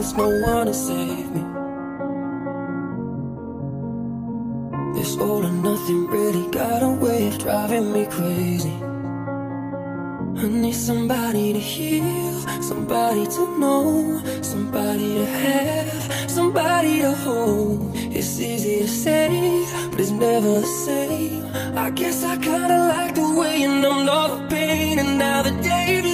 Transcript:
there's no one to save me. This all or nothing really got a way of driving me crazy. I need somebody to heal, somebody to know, somebody to have, somebody to hold. It's easy to say, but it's never the same. I guess I kinda like the way you numbed all the pain, and now the day